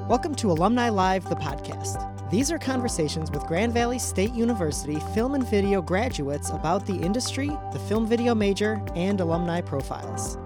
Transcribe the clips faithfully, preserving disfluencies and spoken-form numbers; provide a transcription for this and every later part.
Welcome to Alumni Live, the podcast. These are conversations with Grand Valley State University film and video graduates about the industry, the film video major, and alumni profiles.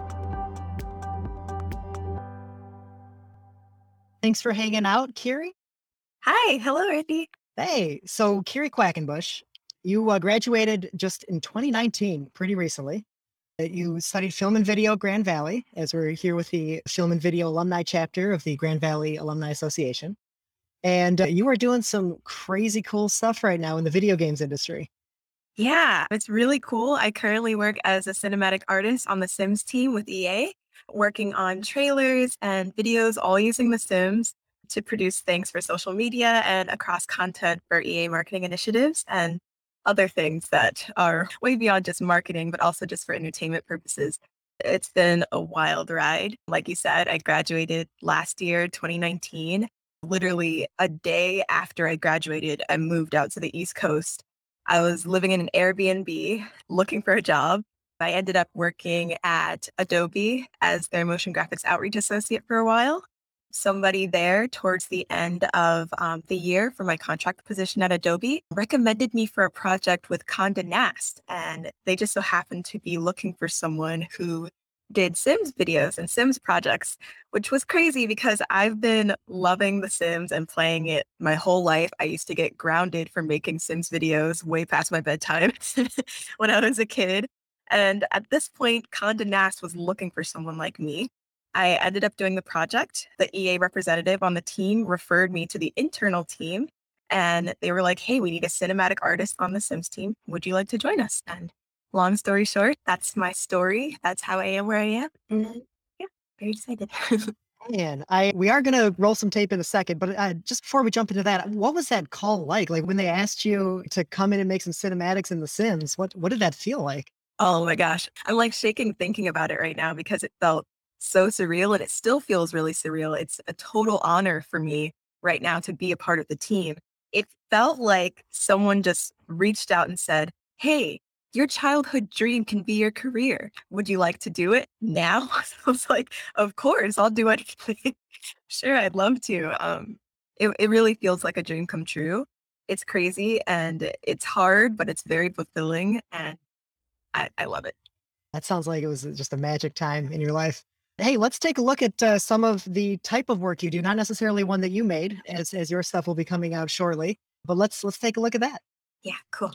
Thanks for hanging out, Kiri. Hi, hello, Randy. Hey, so Kiri Quackenbush, you uh, graduated just in twenty nineteen, pretty recently. Uh, You studied film and video at Grand Valley, as we're here with the film and video alumni chapter of the Grand Valley Alumni Association. And uh, you are doing some crazy cool stuff right now in the video games industry. Yeah, it's really cool. I currently work as a cinematic artist on the Sims team with E A, working on trailers and videos, all using the Sims to produce things for social media and across content for E A marketing initiatives and other things that are way beyond just marketing, but also just for entertainment purposes. It's been a wild ride. Like you said, I graduated last year, twenty nineteen. Literally a day after I graduated, I moved out to the East Coast. I was living in an Airbnb looking for a job. I ended up working at Adobe as their motion graphics outreach associate for a while. Somebody there towards the end of um, the year for my contract position at Adobe recommended me for a project with Condé Nast. And they just so happened to be looking for someone who did Sims videos and Sims projects, which was crazy because I've been loving The Sims and playing it my whole life. I used to get grounded for making Sims videos way past my bedtime when I was a kid. And at this point, Condé Nast was looking for someone like me. I ended up doing the project. The E A representative on the team referred me to the internal team, and they were like, hey, we need a cinematic artist on the Sims team. Would you like to join us? And long story short, that's my story. That's how I am where I am. And yeah, very excited. Man, I we are going to roll some tape in a second, but uh, just before we jump into that, what was that call like? Like when they asked you to come in and make some cinematics in The Sims, what what did that feel like? Oh my gosh. I'm like shaking thinking about it right now because it felt so surreal and it still feels really surreal. It's a total honor for me right now to be a part of the team. It felt like someone just reached out and said, hey, your childhood dream can be your career. Would you like to do it now? So I was like, of course, I'll do anything. Sure, I'd love to. Um, it, it really feels like a dream come true. It's crazy and it's hard, but it's very fulfilling. And I, I love it. That sounds like it was just a magic time in your life. Hey, let's take a look at uh, some of the type of work you do, not necessarily one that you made, as as your stuff will be coming out shortly. But let's let's take a look at that. Yeah, cool.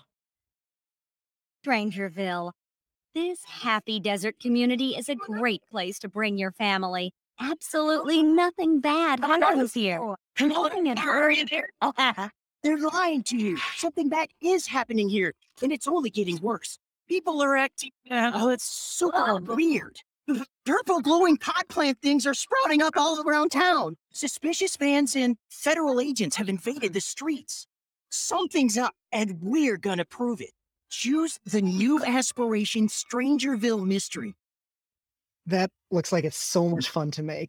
Strangerville. This happy desert community is a great place to bring your family. Absolutely nothing bad happens here. Nothing at hurry there. They're lying to you. Something bad is happening here, and it's only getting worse. People are acting. Uh, oh, it's super weird. Purple glowing pot plant things are sprouting up all around town. Suspicious fans and federal agents have invaded the streets. Something's up, and we're gonna prove it. Choose the new aspiration Strangerville mystery. That looks like it's so much fun to make.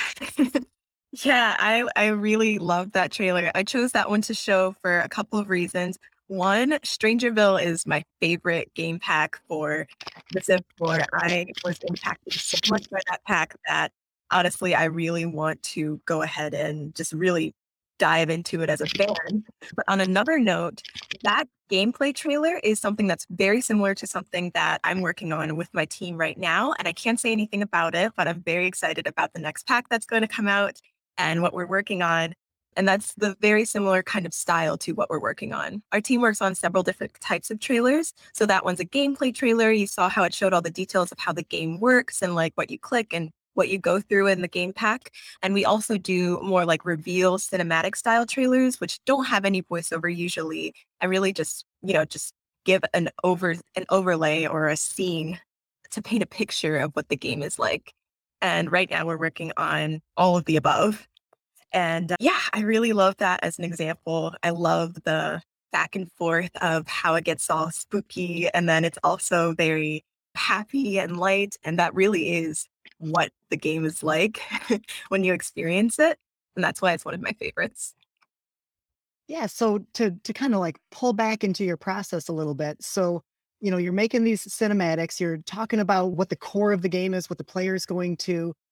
Yeah, I I really love that trailer. I chose that one to show for a couple of reasons. One, Strangerville is my favorite game pack for the Sims four. I was impacted so much by that pack that honestly, I really want to go ahead and just really dive into it as a fan. But on another note, that gameplay trailer is something that's very similar to something that I'm working on with my team right now. And I can't say anything about it, but I'm very excited about the next pack that's going to come out and what we're working on. And that's the very similar kind of style to what we're working on. Our team works on several different types of trailers. So that one's a gameplay trailer. You saw how it showed all the details of how the game works and like what you click and what you go through in the game pack. And we also do more like reveal cinematic style trailers, which don't have any voiceover usually. And really just, you know, just give an over an overlay or a scene to paint a picture of what the game is like. And right now we're working on all of the above. And uh, yeah, I really love that as an example. I love the back and forth of how it gets all spooky. And then it's also very happy and light. And that really is what the game is like when you experience it. And that's why it's one of my favorites. Yeah, so to to kind of like pull back into your process a little bit. So, you know, you're making these cinematics, you're talking about what the core of the game is, what the player is going to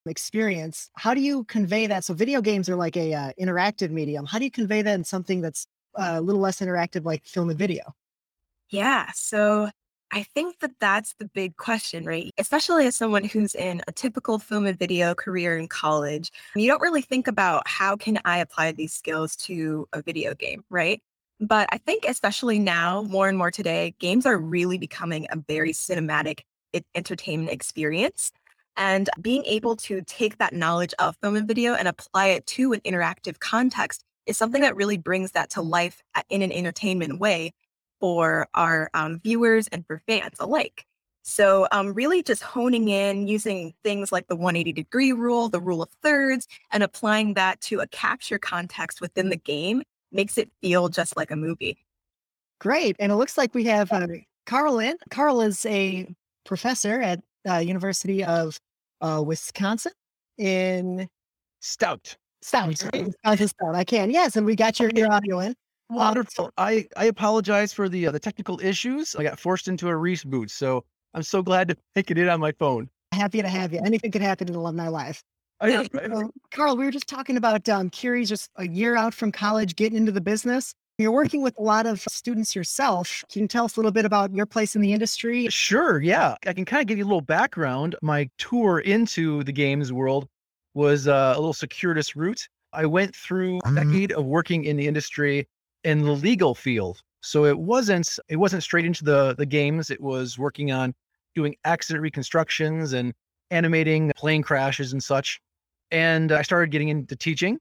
experience. How do you convey that? So video games are like a uh, interactive medium. How do you convey that in something that's uh, a little less interactive, like film and video? Yeah. So I think that that's the big question, right? Especially as someone who's in a typical film and video career in college, you don't really think about how can I apply these skills to a video game, right? But I think especially now, more and more today, games are really becoming a very cinematic e- entertainment experience. And being able to take that knowledge of film and video and apply it to an interactive context is something that really brings that to life a- in an entertainment way for our um, viewers and for fans alike. So, um, really just honing in using things like the one hundred eighty degree rule, the rule of thirds, and applying that to a capture context within the game makes it feel just like a movie. Great. And it looks like we have uh, Carl in. Carl is a professor at uh, University of uh, Wisconsin in Stout. Stout. Wisconsin Stout. I can. Yes. And we got your, your audio in. Wonderful. I, I apologize for the uh, the technical issues. I got forced into a reboot, so I'm so glad to make it in on my phone. Happy to have you. Anything could happen in alumni life. I, Yeah, I- so, Carl, we were just talking about um, Curie's just a year out from college, getting into the business. You're working with a lot of students yourself. Can you tell us a little bit about your place in the industry? Sure, yeah. I can kind of give you a little background. My tour into the games world was uh, a little circuitous route. I went through a decade of working in the industry in the legal field. So it wasn't it wasn't straight into the the games. It was working on doing accident reconstructions and animating plane crashes and such. And I started getting into teaching,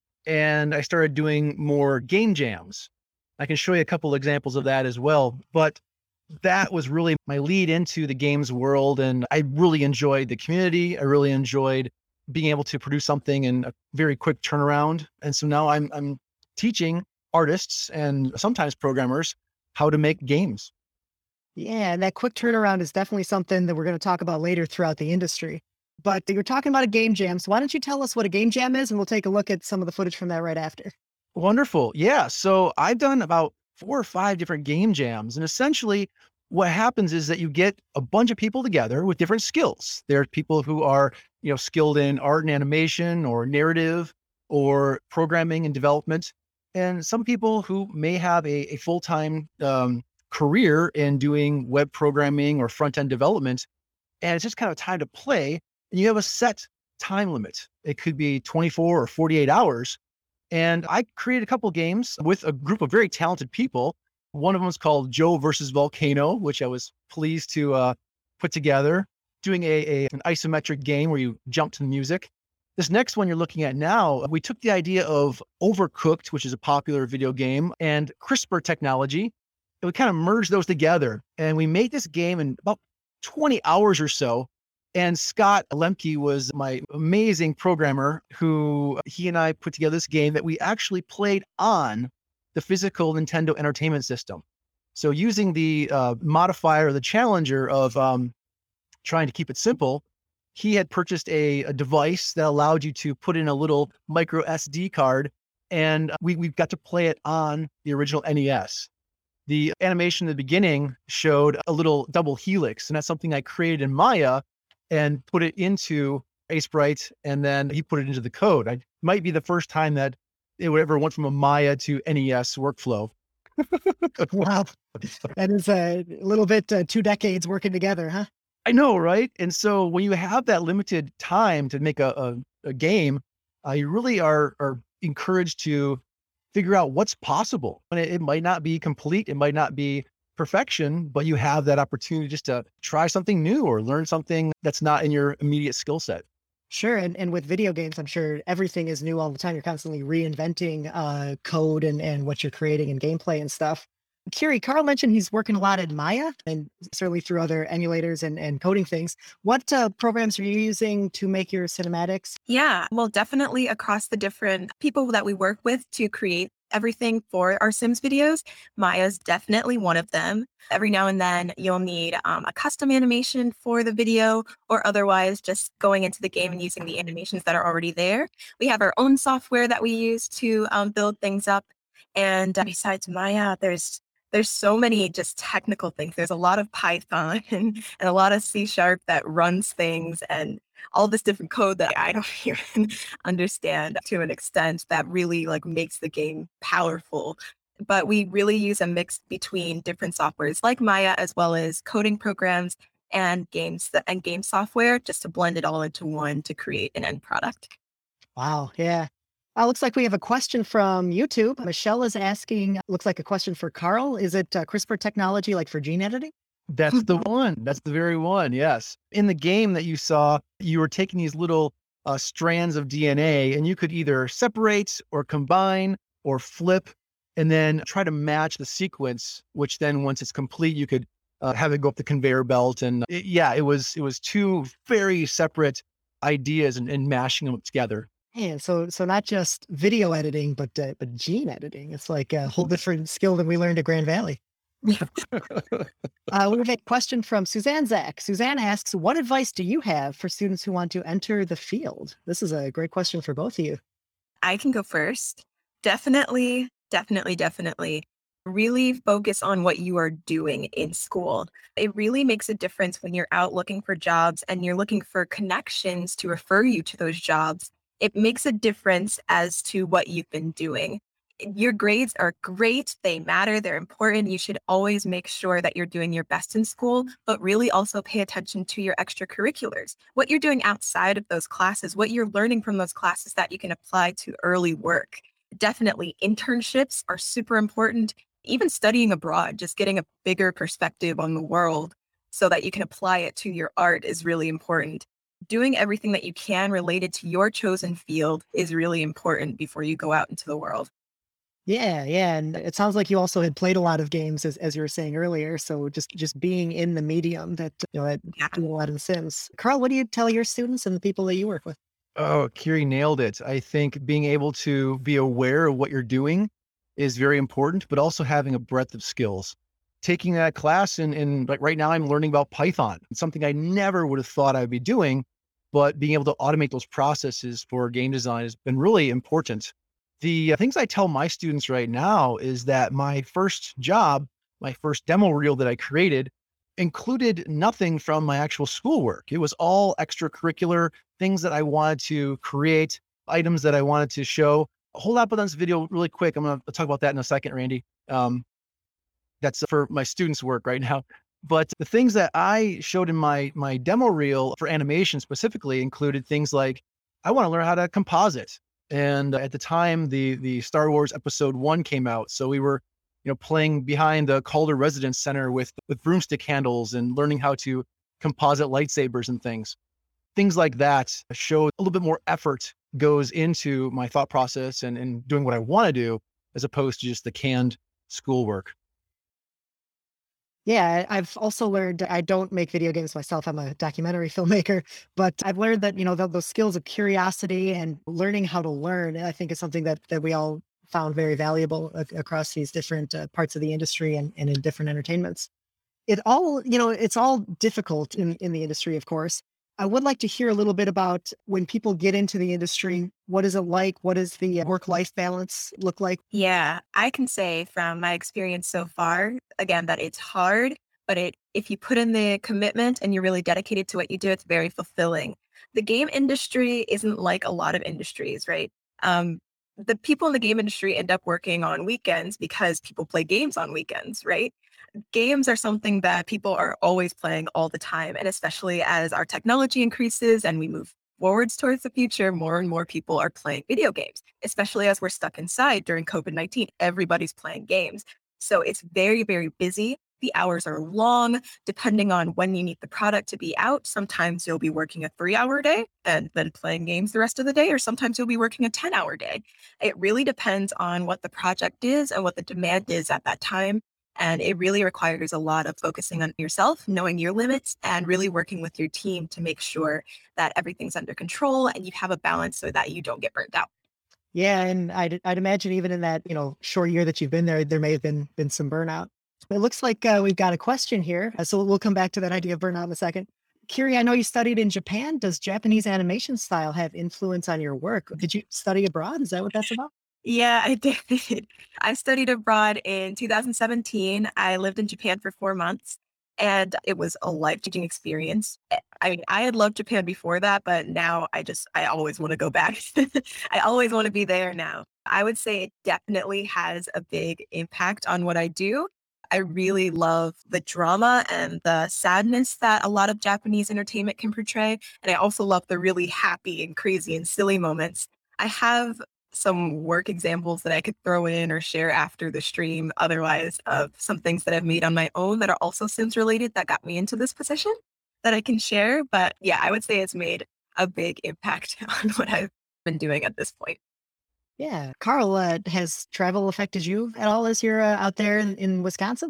and I started doing more game jams. I can show you a couple examples of that as well. But that was really my lead into the games world. And I really enjoyed the community. I really enjoyed being able to produce something in a very quick turnaround. And so now I'm I'm teaching artists and sometimes programmers how to make games. Yeah, and that quick turnaround is definitely something that we're going to talk about later throughout the industry. But you're talking about a game jam. So why don't you tell us what a game jam is? And we'll take a look at some of the footage from that right after. Wonderful. Yeah. So I've done about four or five different game jams. And essentially, what happens is that you get a bunch of people together with different skills. There are people who are, you know, skilled in art and animation or narrative or programming and development. And some people who may have a, a full-time um, career in doing web programming or front-end development. And it's just kind of time to play. And you have a set time limit. It could be twenty-four or forty-eight hours. And I created a couple games with a group of very talented people. One of them was called Joe versus Volcano, which I was pleased to uh, put together, doing a, a an isometric game where you jump to the music. This next one you're looking at now, we took the idea of Overcooked, which is a popular video game, and CRISPR technology, and we kind of merged those together. And we made this game in about twenty hours or so. And Scott Lemke was my amazing programmer who he and I put together this game that we actually played on the physical Nintendo Entertainment System. So using the uh, modifier, the challenger of um, trying to keep it simple, he had purchased a, a device that allowed you to put in a little micro S D card, and we, we got to play it on the original N E S. The animation in the beginning showed a little double helix, and that's something I created in Maya and put it into Sprite, and then he put it into the code. I might be the first time that it would ever went from a Maya to N E S workflow. Wow. That is a little bit uh, two decades working together, huh? I know, right? And so when you have that limited time to make a, a, a game, uh, you really are, are encouraged to figure out what's possible. And it, it might not be complete, it might not be perfection, but you have that opportunity just to try something new or learn something that's not in your immediate skill set. Sure. And, and with video games, I'm sure everything is new all the time. You're constantly reinventing uh, code and, and what you're creating and gameplay and stuff. Curie, Carl mentioned he's working a lot in Maya and certainly through other emulators and, and coding things. What uh, programs are you using to make your cinematics? Yeah, well, definitely across the different people that we work with to create everything for our Sims videos, Maya's definitely one of them. Every now and then you'll need um, a custom animation for the video, or otherwise just going into the game and using the animations that are already there. We have our own software that we use to um, build things up. And uh, besides Maya, there's there's so many just technical things. There's a lot of Python and, and a lot of C Sharp that runs things. And all this different code that I don't even understand to an extent that really like makes the game powerful. But we really use a mix between different softwares like Maya, as well as coding programs and games and game software, just to blend it all into one to create an end product. Wow. Yeah. Uh, looks like we have a question from YouTube. Michelle is asking, looks like a question for Carl. Is it uh, CRISPR technology like for gene editing? That's the one. That's the very one. Yes. In the game that you saw, you were taking these little uh, strands of D N A and you could either separate or combine or flip and then try to match the sequence, which then once it's complete, you could uh, have it go up the conveyor belt. And it, yeah, it was, it was two very separate ideas and, and mashing them together. Man, so so not just video editing, but uh, but gene editing. It's like a whole different skill than we learned at Grand Valley. Uh, we have a question from Suzanne Zach. Suzanne asks, what advice do you have for students who want to enter the field? This is a great question for both of you. I can go first. Definitely, definitely, definitely. Really focus on what you are doing in school. It really makes a difference when you're out looking for jobs and you're looking for connections to refer you to those jobs. It makes a difference as to what you've been doing. Your grades are great. They matter. They're important. You should always make sure that you're doing your best in school, but really also pay attention to your extracurriculars, what you're doing outside of those classes, what you're learning from those classes that you can apply to early work. Definitely internships are super important. Even studying abroad, just getting a bigger perspective on the world so that you can apply it to your art is really important. Doing everything that you can related to your chosen field is really important before you go out into the world. Yeah, yeah, and it sounds like you also had played a lot of games, as as you were saying earlier. So just just being in the medium that you know that Yeah. doing a lot of The Sims. Carl, what do you tell your students and the people that you work with? Oh, Kiri nailed it. I think being able to be aware of what you're doing is very important, but also having a breadth of skills. Taking that class and, and like right now I'm learning about Python. It's something I never would have thought I'd be doing, but being able to automate those processes for game design has been really important. The uh, things I tell my students right now is that my first job, my first demo reel that I created included nothing from my actual schoolwork. It was all extracurricular things that I wanted to create, items that I wanted to show. Hold up on this video really quick. I'm going to talk about that in a second, Randy. Um, that's for my students' work right now. But the things that I showed in my my demo reel for animation specifically included things like, I want to learn how to composite. And at the time, the the Star Wars Episode One came out, so we were, you know, playing behind the Calder Residence Center with with broomstick handles and learning how to composite lightsabers and things. Things like that show a little bit more effort goes into my thought process and, and doing what I want to do, as opposed to just the canned schoolwork. Yeah, I- I've also learned I don't make video games myself. I'm a documentary filmmaker, but I've learned that, you know, tho- those skills of curiosity and learning how to learn, I think is something that that we all found very valuable ac- across these different uh, parts of the industry and, and in different entertainments. It all, you know, it's all difficult in, in the industry, of course. I would like to hear a little bit about when people get into the industry, what is it like? What does the work-life balance look like? Yeah, I can say from my experience so far, again, that it's hard, but it if you put in the commitment and you're really dedicated to what you do, it's very fulfilling. The game industry isn't like a lot of industries, right? Um, the people in the game industry end up working on weekends because people play games on weekends, right? Games are something that people are always playing all the time. And especially as our technology increases and we move forwards towards the future, more and more people are playing video games, especially as we're stuck inside during COVID nineteen. Everybody's playing games. So it's very, very busy. The hours are long, depending on when you need the product to be out. Sometimes you'll be working a three hour day and then playing games the rest of the day, or sometimes you'll be working a ten hour day. It really depends on what the project is and what the demand is at that time. And it really requires a lot of focusing on yourself, knowing your limits, and really working with your team to make sure that everything's under control and you have a balance so that you don't get burnt out. Yeah, and I'd I'd imagine even in that, you know, short year that you've been there, there may have been been some burnout. It looks like uh, we've got a question here, uh, so we'll come back to that idea of burnout in a second. Kiri, I know you studied in Japan. Does Japanese animation style have influence on your work? Did you study abroad? Is that what that's about? Yeah, I did. I studied abroad in two thousand seventeen. I lived in Japan for four months. And it was a life-changing experience. Eh, I mean, I had loved Japan before that, but now I just, I always want to go back. I always want to be there now. I would say it definitely has a big impact on what I do. I really love the drama and the sadness that a lot of Japanese entertainment can portray. And I also love the really happy and crazy and silly moments. I have some work examples that I could throw in or share after the stream, otherwise, of some things that I've made on my own that are also Sims related that got me into this position that I can share. But yeah, I would say it's made a big impact on what I've been doing at this point. Yeah. Carl, uh, has travel affected you at all as you're uh, out there in, in Wisconsin?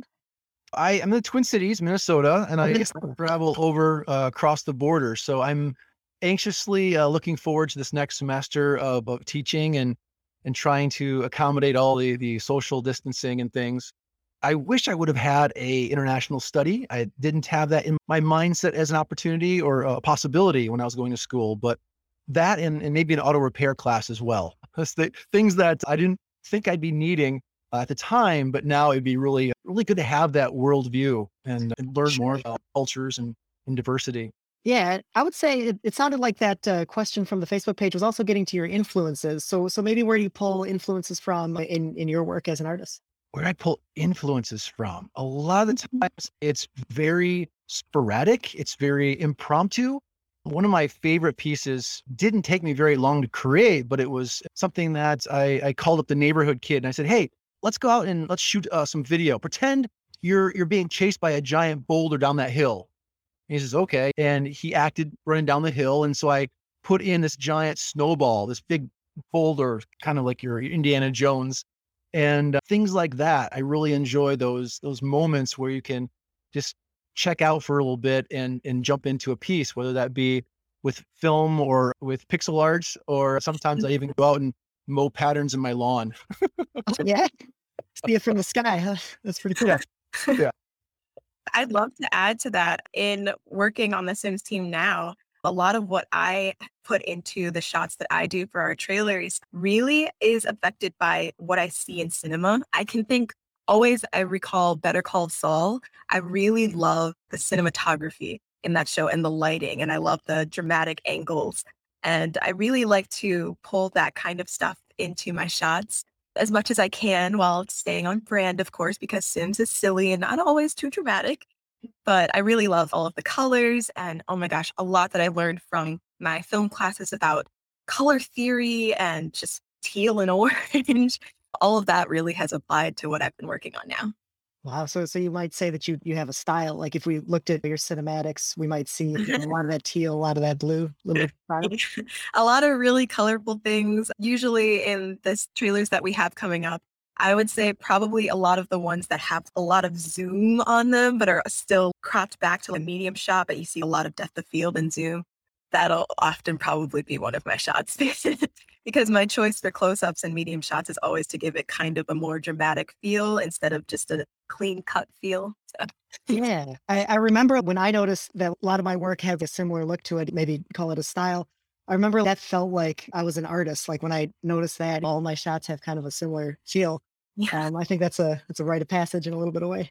I am in the Twin Cities, Minnesota, and I Minnesota. travel over uh, across the border. So I'm anxiously uh, looking forward to this next semester of, of teaching and and trying to accommodate all the the social distancing and things. I wish I would have had a international study. I didn't have that in my mindset as an opportunity or a possibility when I was going to school, but that and, and maybe an auto repair class as well. That's the things that I didn't think I'd be needing uh, at the time, but now it'd be really, really good to have that worldview and, and learn more about cultures and, and diversity. Yeah, I would say it, it sounded like that uh, question from the Facebook page was also getting to your influences. So, so maybe where do you pull influences from in in your work as an artist? Where I pull influences from, a lot of the times it's very sporadic. It's very impromptu. One of my favorite pieces didn't take me very long to create, but it was something that I, I called up the neighborhood kid and I said, "Hey, let's go out and let's shoot uh, some video. Pretend you're you're being chased by a giant boulder down that hill." And he says, "Okay." And he acted running down the hill. And so I put in this giant snowball, this big boulder, kind of like your Indiana Jones and uh, things like that. I really enjoy those those moments where you can just check out for a little bit and and jump into a piece, whether that be with film or with pixel art, or sometimes I even go out and mow patterns in my lawn. Yeah, see it from the sky, huh? That's pretty cool. Yeah. Yeah. I'd love to add to that. In working on the Sims team now, a lot of what I put into the shots that I do for our trailers really is affected by what I see in cinema. I can think always, I recall Better Call Saul. I really love the cinematography in that show and the lighting, and I love the dramatic angles. And I really like to pull that kind of stuff into my shots as much as I can while staying on brand, of course, because Sims is silly and not always too dramatic. But I really love all of the colors and, oh my gosh, a lot that I learned from my film classes about color theory and just teal and orange. All of that really has applied to what I've been working on now. Wow. So, so you might say that you you have a style. Like if we looked at your cinematics, we might see you know, a lot of that teal, a lot of that blue, a little bit of style. A lot of really colorful things. Usually in the trailers that we have coming up, I would say probably a lot of the ones that have a lot of zoom on them, but are still cropped back to a medium shot, but you see a lot of depth of field and zoom. That'll often probably be one of my shots because my choice for close-ups and medium shots is always to give it kind of a more dramatic feel instead of just a clean cut feel. So. Yeah. I, I remember when I noticed that a lot of my work had a similar look to it, maybe call it a style. I remember that felt like I was an artist. Like when I noticed that all my shots have kind of a similar feel. Yeah. Um, I think that's a that's a rite of passage in a little bit of way.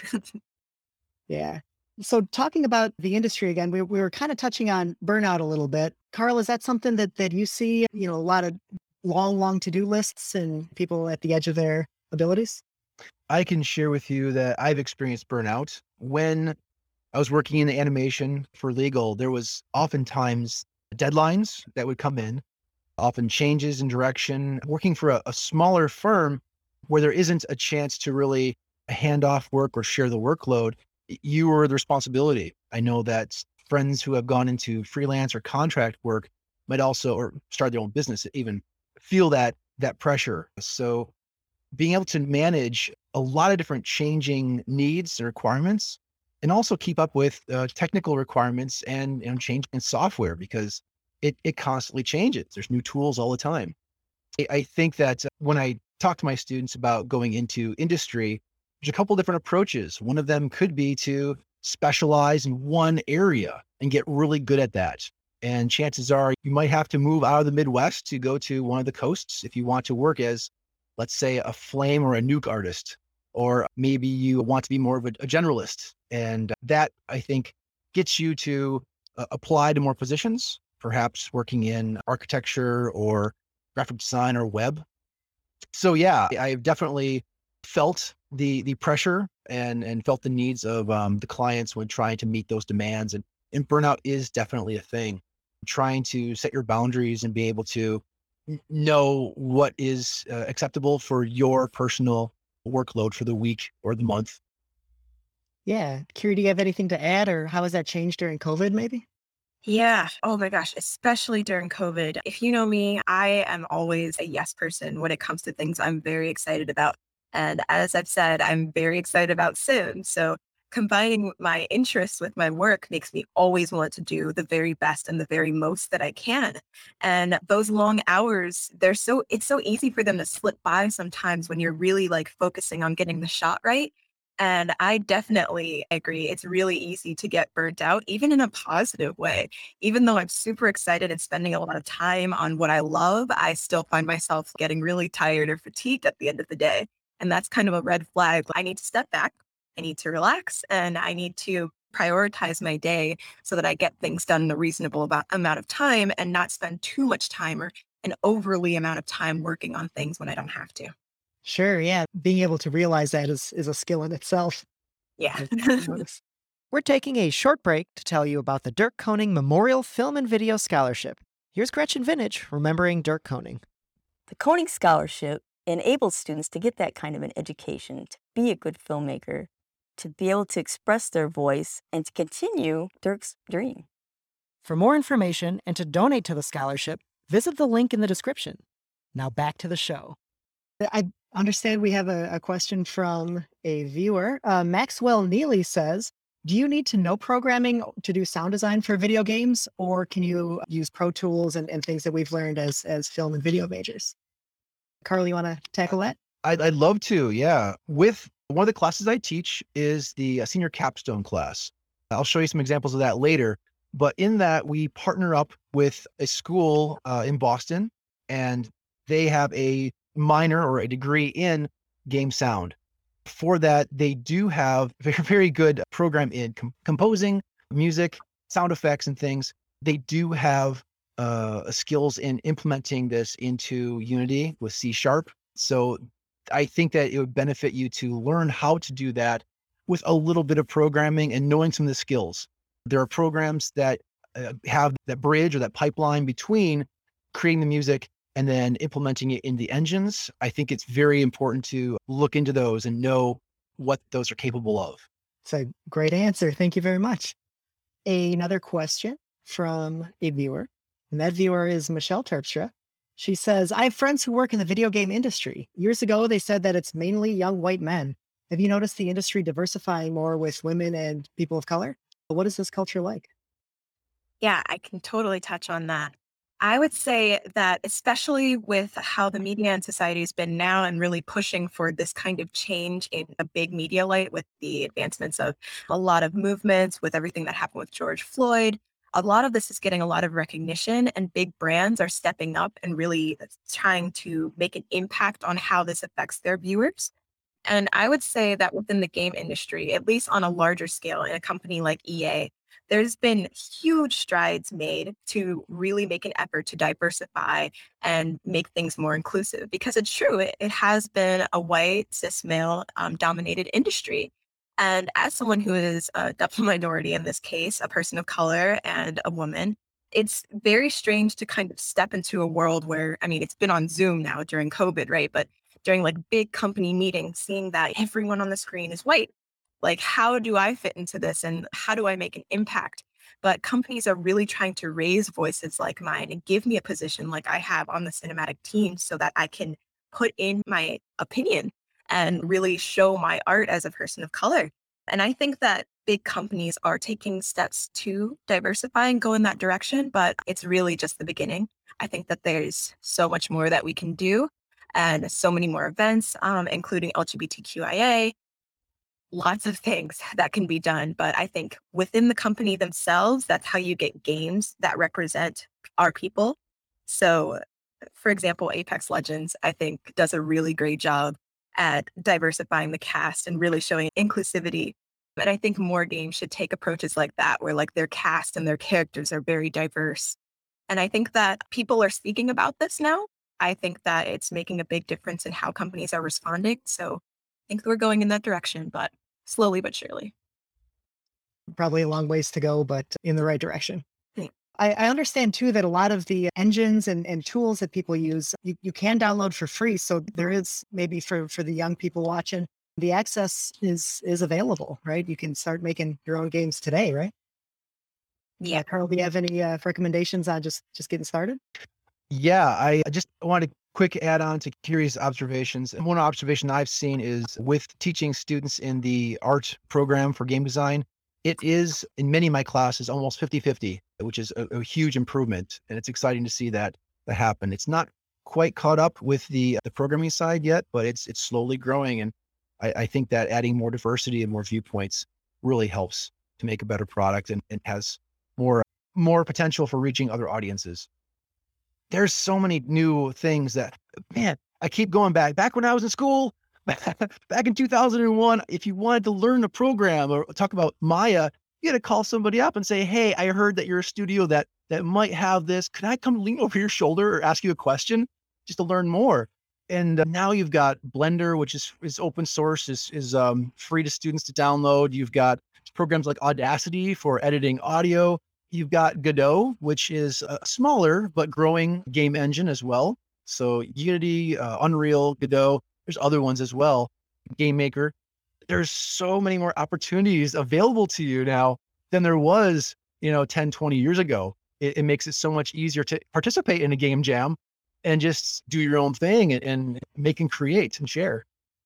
Yeah. So talking about the industry again, we, we were kind of touching on burnout a little bit. Carl, is that something that that you see, you know, a lot of long, long to-do lists and people at the edge of their abilities? I can share with you that I've experienced burnout. When I was working in animation for legal, there was oftentimes deadlines that would come in, often changes in direction. Working for a, a smaller firm where there isn't a chance to really hand off work or share the workload, you are the responsibility. I know that friends who have gone into freelance or contract work might also, or start their own business, even feel that that pressure. So being able to manage a lot of different changing needs and requirements, and also keep up with uh, technical requirements and, and changing in software, because it, it constantly changes. There's new tools all the time. I, I think that when I talk to my students about going into industry, there's a couple different approaches. One of them could be to specialize in one area and get really good at that. And chances are you might have to move out of the Midwest to go to one of the coasts if you want to work as, let's say, a flame or a nuke artist. or maybe you want to be more of a, a generalist. And that, I think, gets you to uh, apply to more positions, perhaps working in architecture or graphic design or web. So yeah, I've definitely felt the the pressure and and felt the needs of um, the clients when trying to meet those demands. And, and burnout is definitely a thing. Trying to set your boundaries and be able to n- know what is uh, acceptable for your personal workload for the week or the month. Yeah. Kiri, do you have anything to add, or how has that changed during COVID maybe? Yeah. Oh my gosh. Especially during COVID. If you know me, I am always a yes person when it comes to things I'm very excited about. And as I've said, I'm very excited about Sims. So combining my interests with my work makes me always want to do the very best and the very most that I can. And those long hours, they're so, it's so easy for them to slip by sometimes when you're really like focusing on getting the shot right. And I definitely agree. It's really easy to get burnt out, even in a positive way. Even though I'm super excited and spending a lot of time on what I love, I still find myself getting really tired or fatigued at the end of the day. And that's kind of a red flag. I need to step back, I need to relax, and I need to prioritize my day so that I get things done in a reasonable about, amount of time and not spend too much time or an overly amount of time working on things when I don't have to. Sure. Yeah. Being able to realize that is, is a skill in itself. Yeah. I've noticed. We're taking a short break to tell you about the Dirk Koning Memorial Film and Video Scholarship. Here's Gretchen Vintage remembering Dirk Koning. The Koenig Scholarship enables students to get that kind of an education, to be a good filmmaker, to be able to express their voice, and to continue Dirk's dream. For more information and to donate to the scholarship, visit the link in the description. Now back to the show. I understand we have a, a question from a viewer. Uh, Maxwell Neely says, do you need to know programming to do sound design for video games, or can you use Pro Tools and, and things that we've learned as, as film and video majors? Carl, you want to tackle that? I'd, I'd love to. Yeah. With one of the classes I teach is the uh, senior capstone class. I'll show you some examples of that later. But in that, we partner up with a school uh, in Boston, and they have a minor or a degree in game sound. For that, they do have very, very good program in com- composing music, sound effects, and things. They do have uh, skills in implementing this into Unity with C Sharp. So I think that it would benefit you to learn how to do that with a little bit of programming and knowing some of the skills. There are programs that uh, have that bridge or that pipeline between creating the music and then implementing it in the engines. I think it's very important to look into those and know what those are capable of. It's a great answer. Thank you very much. Another question from a viewer, and that viewer is Michelle Terpstra. She says, I have friends who work in the video game industry. Years ago, they said that it's mainly young white men. Have you noticed the industry diversifying more with women and people of color? What is this culture like? Yeah, I can totally touch on that. I would say that especially with how the media and society has been now and really pushing for this kind of change in a big media light with the advancements of a lot of movements, with everything that happened with George Floyd, a lot of this is getting a lot of recognition, and big brands are stepping up and really trying to make an impact on how this affects their viewers. And I would say that within the game industry, at least on a larger scale, in a company like E A, there's been huge strides made to really make an effort to diversify and make things more inclusive. Because it's true, it, it has been a white, cis male um, dominated industry. And as someone who is a double minority in this case, a person of color and a woman, it's very strange to kind of step into a world where, I mean, it's been on Zoom now during COVID, right? But during like big company meetings, seeing that everyone on the screen is white. Like, how do I fit into this and how do I make an impact? But companies are really trying to raise voices like mine and give me a position like I have on the cinematic team so that I can put in my opinion and really show my art as a person of color. And I think that big companies are taking steps to diversify and go in that direction, but it's really just the beginning. I think that there's so much more that we can do and so many more events, um, including L G B T Q I A, lots of things that can be done. But I think within the company themselves, that's how you get games that represent our people. So, for example, Apex Legends, I think, does a really great job at diversifying the cast and really showing inclusivity. And I think more games should take approaches like that, where like their cast and their characters are very diverse. And I think that people are speaking about this now. I think that it's making a big difference in how companies are responding. So I think we're going in that direction, but slowly but surely. Probably a long ways to go, but in the right direction. Yeah. I, I understand too that a lot of the engines and, and tools that people use, you, you can download for free. So there is maybe for, for the young people watching, the access is is available, right? You can start making your own games today, right? Yeah. Uh, Carl, do you have any uh, recommendations on just just getting started? Yeah, I I just wanted to quick add on to Kiri's observations. And one observation I've seen is with teaching students in the art program for game design, it is in many of my classes almost fifty fifty, which is a, a huge improvement. And it's exciting to see that, that happen. It's not quite caught up with the the programming side yet, but it's it's slowly growing. And I, I think that adding more diversity and more viewpoints really helps to make a better product and, and has more more potential for reaching other audiences. There's so many new things that, man, I keep going back. Back when I was in school, back in two thousand one, if you wanted to learn a program or talk about Maya, you had to call somebody up and say, hey, I heard that you're a studio that that might have this. Can I come lean over your shoulder or ask you a question just to learn more? And uh, now you've got Blender, which is is open source, is is um, free to students to download. You've got programs like Audacity for editing audio. You've got Godot, which is a smaller but growing game engine as well. So Unity, uh, Unreal, Godot, there's other ones as well. Game Maker. There's so many more opportunities available to you now than there was, you know, ten, twenty years ago. It, it makes it so much easier to participate in a game jam and just do your own thing and, and make and create and share.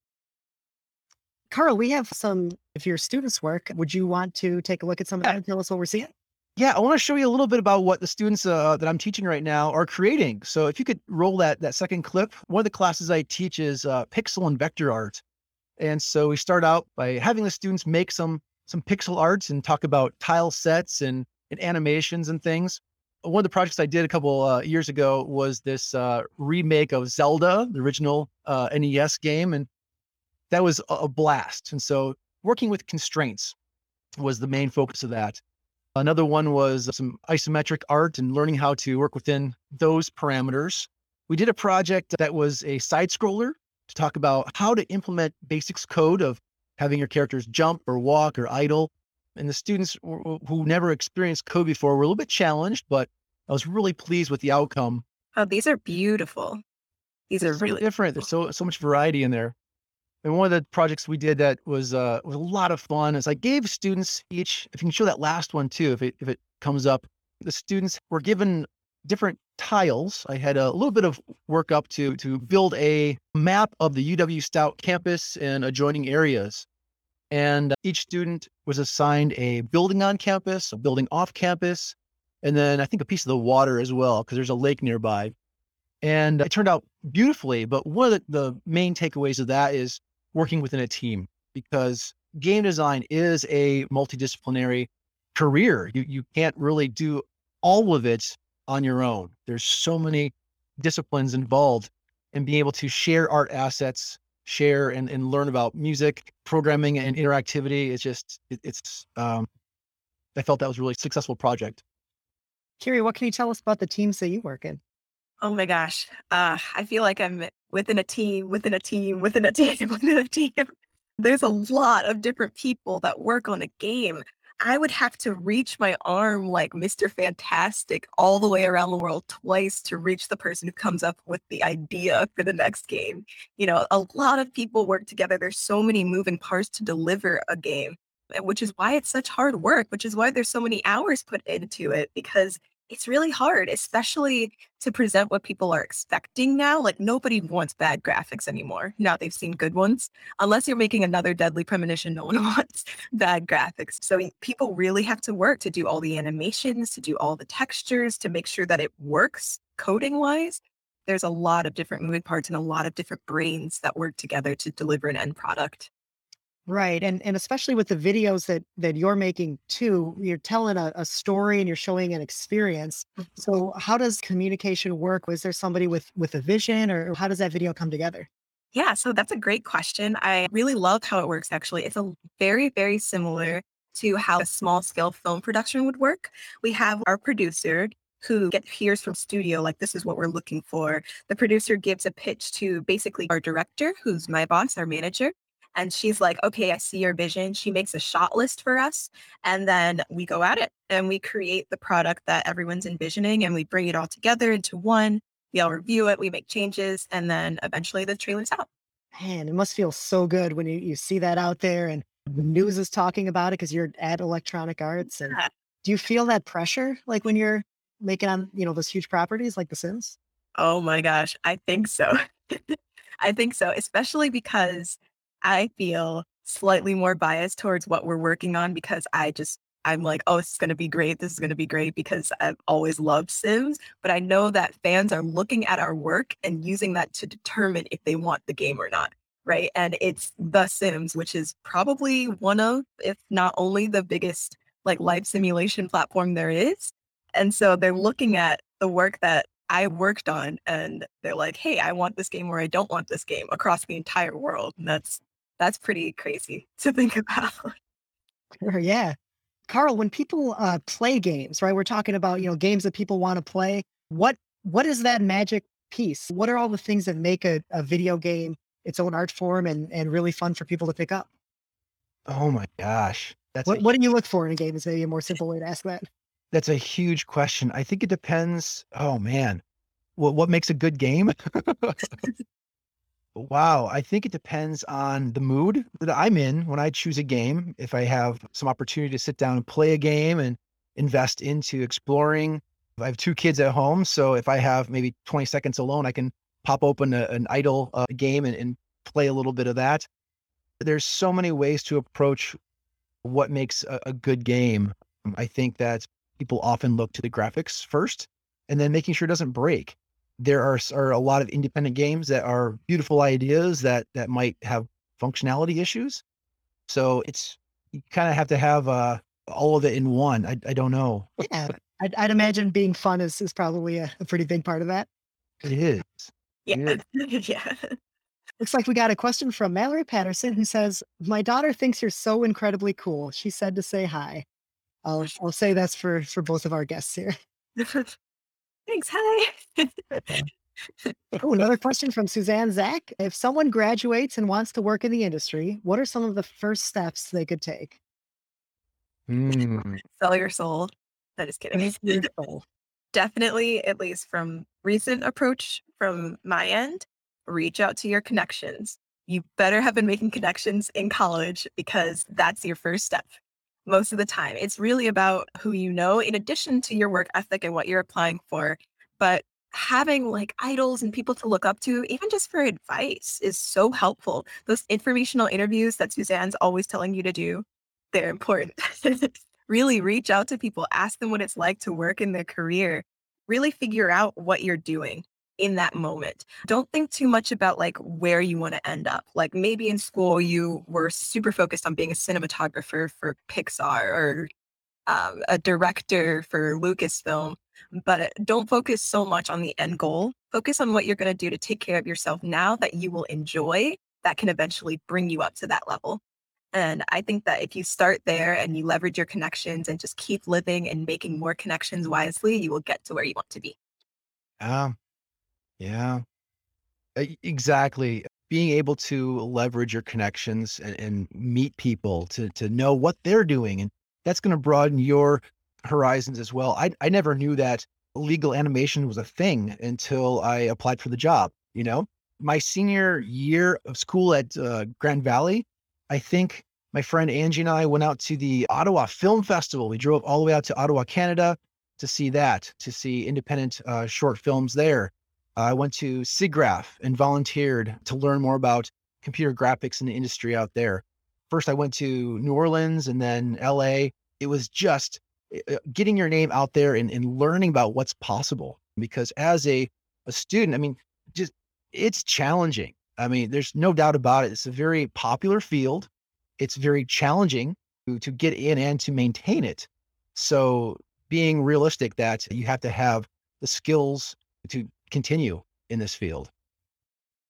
Carl, we have some of your students' work. Would you want to take a look at some of that and tell us what we're seeing? Yeah, I want to show you a little bit about what the students uh, that I'm teaching right now are creating. So if you could roll that that second clip, one of the classes I teach is uh, pixel and vector art. And so we start out by having the students make some some pixel arts and talk about tile sets and, and animations and things. One of the projects I did a couple uh, years ago was this uh, remake of Zelda, the original uh, N E S game, and that was a, a blast. And so working with constraints was the main focus of that. Another one was some isometric art and learning how to work within those parameters. We did a project that was a side scroller to talk about how to implement basics code of having your characters jump or walk or idle. And the students who never experienced code before were a little bit challenged, but I was really pleased with the outcome. Oh, these are beautiful. These are It's so really different. There's so so much variety in there. And one of the projects we did that was uh, was a lot of fun is I gave students each, if you can show that last one too, if it if it comes up, the students were given different tiles. I had a little bit of work up to to build a map of the U W Stout campus and adjoining areas. And each student was assigned a building on campus, a building off campus, and then I think a piece of the water as well, because there's a lake nearby. And it turned out beautifully. But one of the, the main takeaways of that is working within a team, because game design is a multidisciplinary career. You you can't really do all of it on your own. There's so many disciplines involved, and being able to share art assets, share and, and learn about music, programming and interactivity. It's just, it, it's, um, I felt that was a really successful project. Kiri, what can you tell us about the teams that you work in? Oh my gosh. Uh, I feel like I'm within a team, within a team, within a team, within a team. There's a lot of different people that work on a game. I would have to reach my arm like Mister Fantastic all the way around the world twice to reach the person who comes up with the idea for the next game. You know, a lot of people work together. There's so many moving parts to deliver a game, which is why it's such hard work, which is why there's so many hours put into it, because it's really hard, especially to present what people are expecting now. Like nobody wants bad graphics anymore. Now they've seen good ones. Unless you're making another Deadly Premonition, no one wants bad graphics. So people really have to work to do all the animations, to do all the textures, to make sure that it works coding wise. There's a lot of different moving parts and a lot of different brains that work together to deliver an end product. Right. And and especially with the videos that that you're making too, you're telling a, a story and you're showing an experience. So how does communication work? Was there somebody with with a vision, or how does that video come together? Yeah, so that's a great question. I really love how it works, actually. It's a very, very similar to how a small scale film production would work. We have our producer who gets hears from studio, like, this is what we're looking for. The producer gives a pitch to basically our director, who's my boss, our manager. And she's like, okay, I see your vision. She makes a shot list for us. And then we go at it and we create the product that everyone's envisioning and we bring it all together into one. We all review it, we make changes, and then eventually the trailer's out. Man, it must feel so good when you, you see that out there and the news is talking about it because you're at Electronic Arts. And Yeah. do you feel that pressure like when you're making on, you know, those huge properties like The Sims? Oh my gosh, I think so. I think so, especially because I feel slightly more biased towards what we're working on because I just I'm like, "Oh, this is gonna be great. This is gonna be great," because I've always loved Sims, but I know that fans are looking at our work and using that to determine if they want the game or not, right? And it's The Sims, which is probably one of, if not only the biggest, like, life simulation platform there is. And so they're looking at the work that I worked on and they're like, "Hey, I want this game or I don't want this game," across the entire world. And that's that's pretty crazy to think about. Sure, yeah. Carl, when people uh, play games, right? We're talking about, you know, games that people want to play. What what is that magic piece? What are all the things that make a, a video game its own art form and and really fun for people to pick up? Oh my gosh. That's What a what do you look for in a game is maybe a more simple way to ask that. that's a huge question. I think it depends. Oh man. What what makes a good game? Wow, I think it depends on the mood that I'm in when I choose a game. If I have some opportunity to sit down and play a game and invest into exploring. I have two kids at home, so if I have maybe twenty seconds alone, I can pop open a, an idle uh, game and, and play a little bit of that. There's so many ways to approach what makes a, a good game. Um, I think that people often look to the graphics first and then making sure it doesn't break. There are, s- are a lot of independent games that are beautiful ideas that that might have functionality issues. So it's you kind of have to have uh, all of it in one. I, I don't know. Yeah. I'd, I'd imagine being fun is, is probably a, a pretty big part of that. It is. Yeah. It is. Yeah. Looks like we got a question from Mallory Patterson who says, my daughter thinks you're so incredibly cool. She said to say hi. I'll, I'll say that's for, for both of our guests here. Thanks. Hi. Oh, another question from Suzanne Zach. If someone graduates and wants to work in the industry, what are some of the first steps they could take? Mm. Sell your soul. No, just kidding. Beautiful. Definitely, at least from recent approach from my end, reach out to your connections. You better have been making connections in college because that's your first step. Most of the time, it's really about who you know, in addition to your work ethic and what you're applying for. But having like idols and people to look up to, even just for advice, is so helpful. Those informational interviews that Suzanne's always telling you to do, they're important. Really reach out to people, ask them what it's like to work in their career, really figure out what you're doing in that moment. Don't think too much about like where you want to end up. Like maybe in school you were super focused on being a cinematographer for Pixar or um, a director for Lucasfilm, but don't focus so much on the end goal. Focus on what you're going to do to take care of yourself now that you will enjoy, that can eventually bring you up to that level. And I think that if you start there and you leverage your connections and just keep living and making more connections wisely, you will get to where you want to be. Yeah. Yeah. E- Exactly. Being able to leverage your connections and, and meet people to to know what they're doing, and that's going to broaden your horizons as well. I I never knew that legal animation was a thing until I applied for the job. You know, my senior year of school at uh, Grand Valley, I think my friend Angie and I went out to the Ottawa Film Festival. We drove all the way out to Ottawa, Canada, to see that, to see independent uh, short films there. I went to SIGGRAPH and volunteered to learn more about computer graphics in the industry out there. First, I went to New Orleans and then L A. It was just uh, getting your name out there and, and learning about what's possible. Because as a, a student, I mean, just it's challenging. I mean, there's no doubt about it. It's a very popular field. It's very challenging to, to get in and to maintain it. So being realistic that you have to have the skills to continue in this field.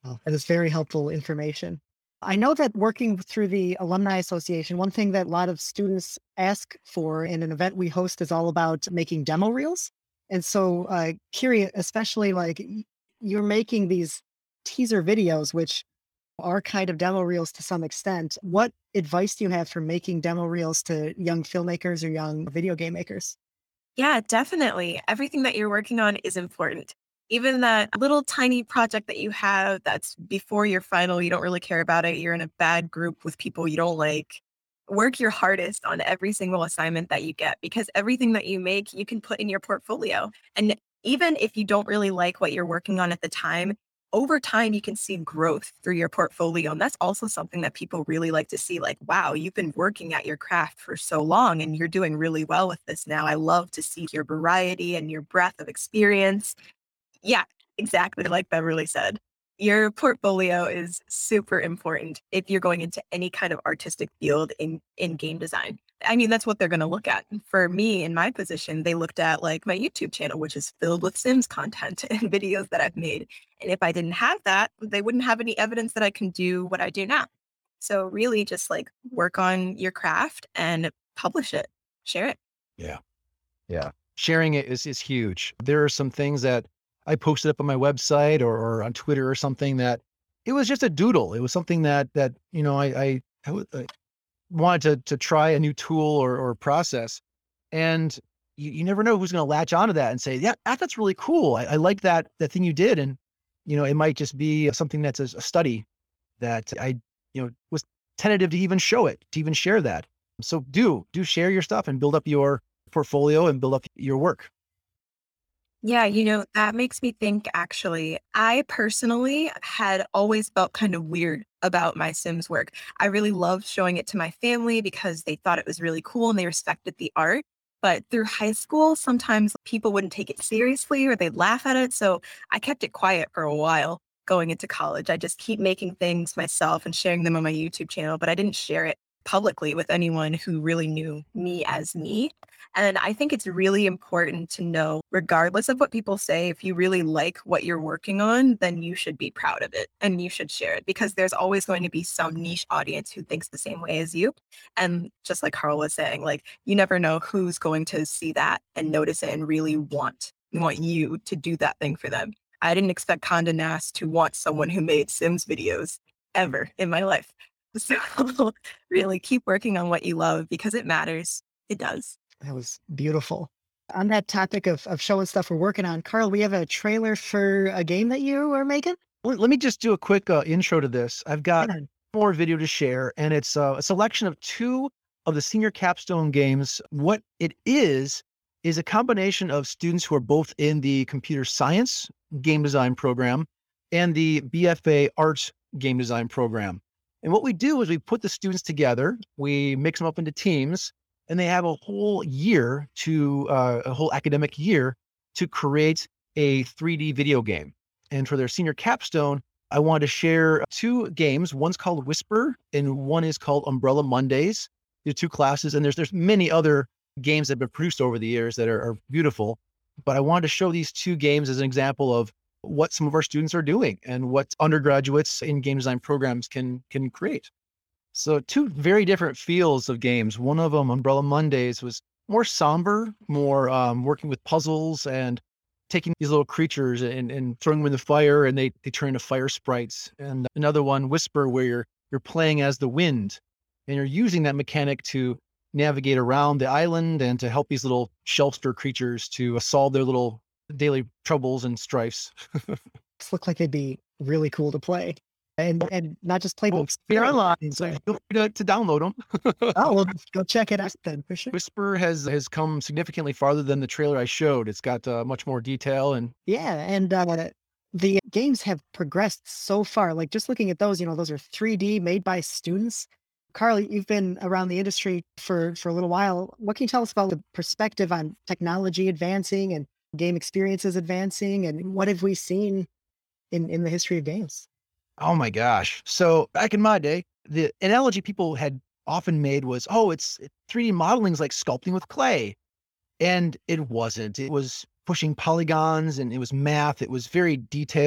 Oh, that is very helpful information. I know that working through the Alumni Association, one thing that a lot of students ask for in an event we host is all about making demo reels. And so, uh, curious, especially like y- you're making these teaser videos, which are kind of demo reels to some extent. What advice do you have for making demo reels to young filmmakers or young video game makers? Yeah, definitely. Everything that you're working on is important. Even that little tiny project that you have that's before your final, you don't really care about it. You're in a bad group with people you don't like. Work your hardest on every single assignment that you get because everything that you make, you can put in your portfolio. And even if you don't really like what you're working on at the time, over time, you can see growth through your portfolio. And that's also something that people really like to see like, wow, you've been working at your craft for so long and you're doing really well with this now. I love to see your variety and your breadth of experience. Yeah, exactly like Beverly said. Your portfolio is super important if you're going into any kind of artistic field in, in game design. I mean, that's what they're going to look at. For me, in my position, they looked at like my YouTube channel, which is filled with Sims content and videos that I've made. And if I didn't have that, they wouldn't have any evidence that I can do what I do now. So really just like work on your craft and publish it, share it. Yeah. Yeah. Sharing it is is huge. There are some things that I posted up on my website or, or on Twitter or something that it was just a doodle. It was something that that you know I I, I, w- I wanted to to try a new tool or or process, and you, you never know who's going to latch onto that and say, yeah, that, that's really cool. I, I like that that thing you did, and you know it might just be something that's a, a study that I you know was tentative to even show it, to even share that. So do do share your stuff and build up your portfolio and build up your work. Yeah, you know, that makes me think actually, I personally had always felt kind of weird about my Sims work. I really loved showing it to my family because they thought it was really cool and they respected the art. But through high school, sometimes people wouldn't take it seriously or they'd laugh at it. So I kept it quiet for a while going into college. I just keep making things myself and sharing them on my YouTube channel, but I didn't share it publicly with anyone who really knew me as me. And I think it's really important to know, regardless of what people say, if you really like what you're working on, then you should be proud of it and you should share it because there's always going to be some niche audience who thinks the same way as you. And just like Carl was saying, like you never know who's going to see that and notice it and really want want you to do that thing for them. I didn't expect Condé Nast to want someone who made Sims videos ever in my life. So really keep working on what you love because it matters. It does. That was beautiful. On that topic of, of showing stuff we're working on, Carl, we have a trailer for a game that you are making. Let let me just do a quick uh, intro to this. I've got Right on. more video to share, and it's uh, a selection of two of the senior capstone games. What it is, is a combination of students who are both in the computer science game design program and the B F A art game design program. And what we do is we put the students together, we mix them up into teams, and they have a whole year to uh, a whole academic year to create a three D video game. And for their senior capstone, I wanted to share two games. One's called Whisper, and one is called Umbrella Mondays. The two classes, and there's there's many other games that have been produced over the years that are, are beautiful. But I wanted to show these two games as an example of what some of our students are doing and what undergraduates in game design programs can can create. So two very different feels of games. One of them, Umbrella Mondays, was more somber, more um, working with puzzles and taking these little creatures and, and throwing them in the fire, and they they turn into fire sprites. And another one, Whisper, where you're you're playing as the wind, and you're using that mechanic to navigate around the island and to help these little shelfster creatures to uh, solve their little daily troubles and strifes. This look like they'd be really cool to play. And and not just play, Well, but they're experience online, these, so uh, feel free to, to download them. Oh, well, go check it out then for sure. Whisper has has come significantly farther than the trailer I showed. It's got uh, much more detail, and Yeah, and uh, the games have progressed so far. Like just looking at those, you know, those are three D made by students. Carl, you've been around the industry for for a little while. What can you tell us about the perspective on technology advancing and game experiences advancing, and what have we seen in in the history of games? oh my gosh. So back in my day, the analogy people had often made was, oh, it's it- three D modeling is like sculpting with clay. And it wasn't. It was pushing polygons and it was math. It was very detailed.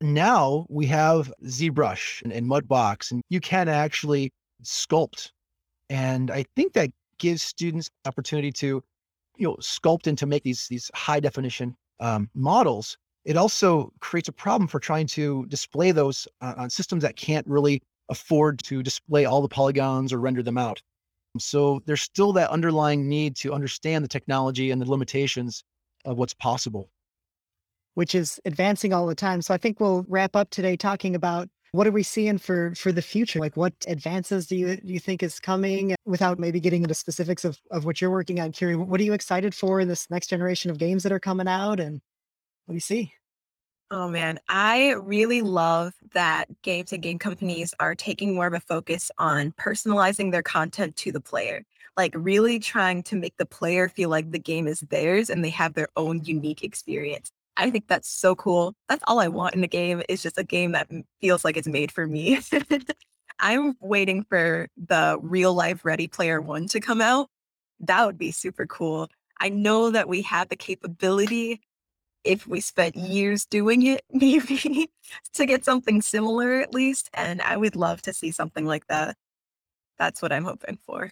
now we have ZBrush and, and Mudbox, and you can actually sculpt. And I think that gives students the opportunity to, you know, sculpt and to make these, these high definition um, models. It also creates a problem for trying to display those uh, on systems that can't really afford to display all the polygons or render them out. So there's still that underlying need to understand the technology and the limitations of what's possible. Which is advancing all the time. So I think we'll wrap up today talking about what are we seeing for for the future? Like what advances do you do you think is coming without maybe getting into specifics of, of what you're working on, Kiri? What are you excited for in this next generation of games that are coming out, and what do you see? Oh man, I really love that games and game companies are taking more of a focus on personalizing their content to the player. Like really trying to make the player feel like the game is theirs and they have their own unique experience. I think that's so cool. That's all I want in a game is just a game that m- feels like it's made for me. I'm waiting for the real life Ready Player One to come out. That would be super cool. I know that we have the capability if we spent years doing it, maybe to get something similar at least. And I would love to see something like that. That's what I'm hoping for.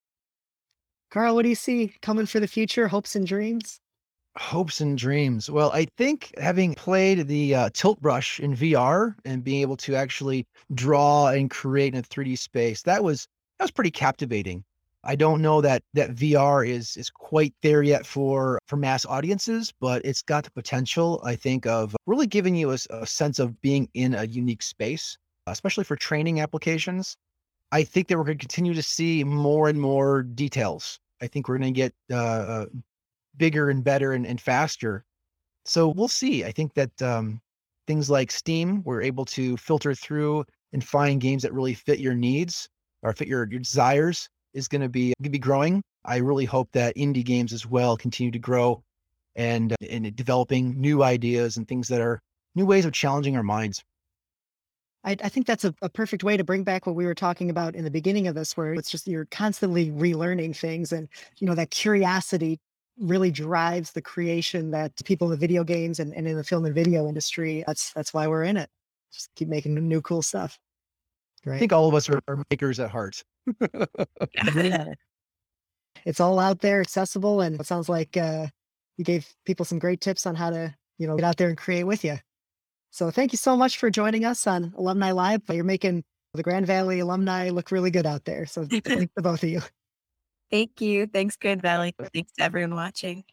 Carl, what do you see coming for the future? Hopes and dreams? Hopes and dreams. Well, I think having played the uh, Tilt Brush in V R and being able to actually draw and create in a three D space, that was that was pretty captivating. I don't know that that V R is is quite there yet for for mass audiences, but it's got the potential, I think, of really giving you a, s- a sense of being in a unique space, especially for training applications. I think that we're going to continue to see more and more details. I think we're going to get uh, uh, bigger and better and, and faster. So we'll see. I think that um, things like Steam, we're able to filter through and find games that really fit your needs or fit your, your desires is going to be going to be growing. I really hope that indie games as well continue to grow and uh, and developing new ideas and things that are new ways of challenging our minds. I, I think that's a, a perfect way to bring back what we were talking about in the beginning of this, where it's just you're constantly relearning things, and you know that curiosity really drives the creation that people in the video games and, and in the film and video industry. That's that's why we're in it. Just keep making new cool stuff. I Right? think all of us are, are makers at heart. Yeah. It's all out there, accessible, and it sounds like uh, you gave people some great tips on how to you know get out there and create with you. So thank you so much for joining us on Alumni Live. You're making the Grand Valley alumni look really good out there. So thank the both of you. Thank you. Thanks, Grand Valley. Thanks to everyone watching.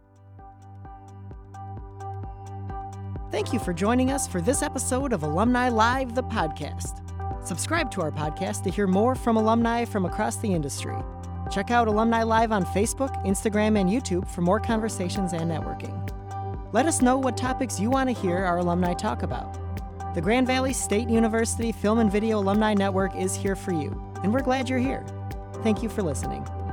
Thank you for joining us for this episode of Alumni Live, the podcast. Subscribe to our podcast to hear more from alumni from across the industry. Check out Alumni Live on Facebook, Instagram, and YouTube for more conversations and networking. Let us know what topics you want to hear our alumni talk about. The Grand Valley State University Film and Video Alumni Network is here for you, and we're glad you're here. Thank you for listening.